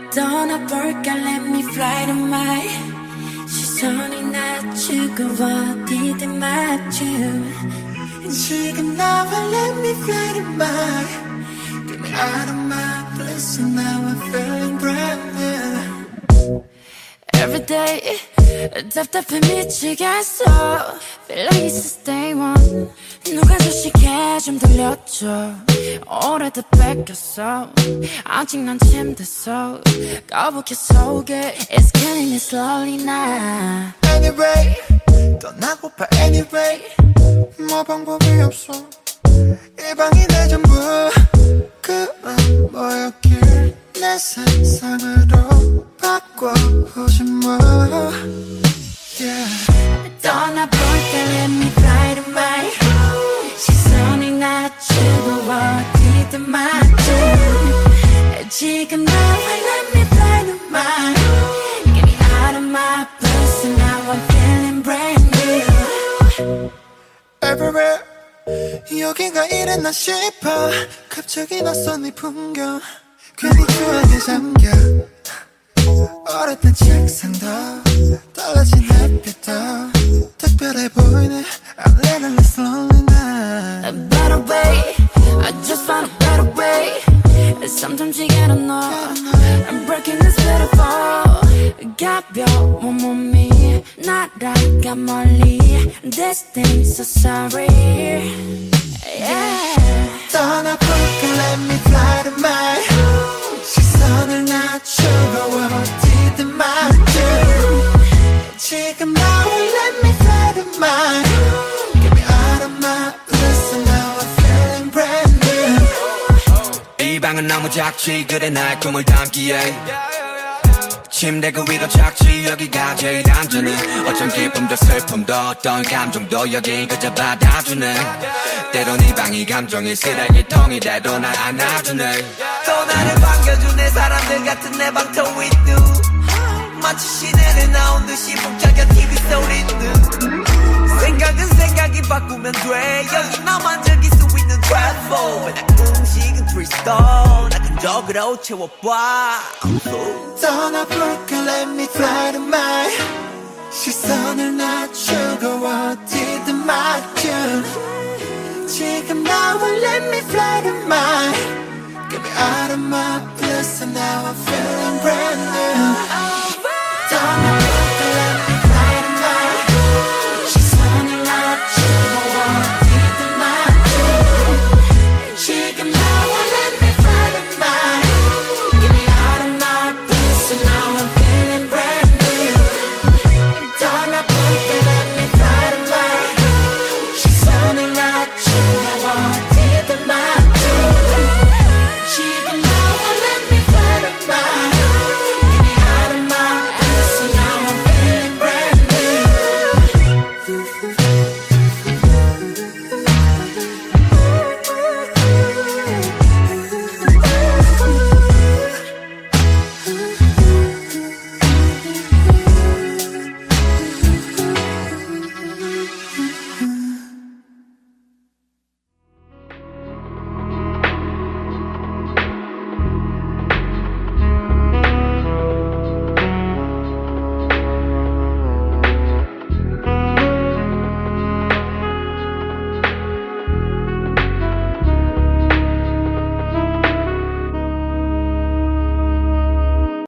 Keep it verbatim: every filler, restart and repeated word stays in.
떠나볼까 let me fly to my 시선이 낮추고 어디든 맞춤 지금 나와 let me fly to my Get me out of my bliss and now I'm feeling brand new Every day 답답해 미치겠어 Feel like it's a day one 누가 주식해 좀 들려줘 오래도 뺏겼어 아직 난 침대서 거북해 속에 It's killing me slowly now Anyway 떠나고파 anyway 뭐 방법이 없어 이 방이 내 전부 그만 뭐였길 내 세상으로 바꿔보지 뭐 yeah. 떠나볼까 let me fly to my 시선이 낮추고 어디든 맞춤 지금 나와 let me fly to my Get me out of my blues and now I'm feeling brand new Everywhere 여기가 이랬나 싶어 갑자기 낯선 이 풍경 괜히 추억에 잠겨 어렸던 책상도 달라진 햇빛도 특별해 보이네 I'm living this lonely night A better way I just found a better way Sometimes you gotta know I'm breaking this beautiful 가벼운 몸이 날아가 멀리 This thing's so sorry Yeah 떠나볼까 let me fly to my 시선을 낮추고 어디든 맞춤 지금 나와 let me fly to my Get me out of my bliss and now I'm feeling brand new 이 방은 너무 작지 그래 날 꿈을 담기에 침대 그 위로 작지 여기가 제일 안전해 어쩜 기쁨도 슬픔도 어떤 감정도 여긴 그저 받아주네 때론 이 방이 감정의 쓰레기통이 돼도 날 안아주네 또 나를 반겨주네 사람들 같은 내 방터 with you 마치 시내를 나온 듯이 복잡한 티비 소리는 생각은 생각이 바꾸면 돼 여기 나만 즐길 수 있는 travel 음식은 트리스톤 나 근적으로 채워봐 떠나볼까 let me fly to my 시선을 낮추고 어디든 맞춤 지금 나와 let me fly to my Get me out of my bliss and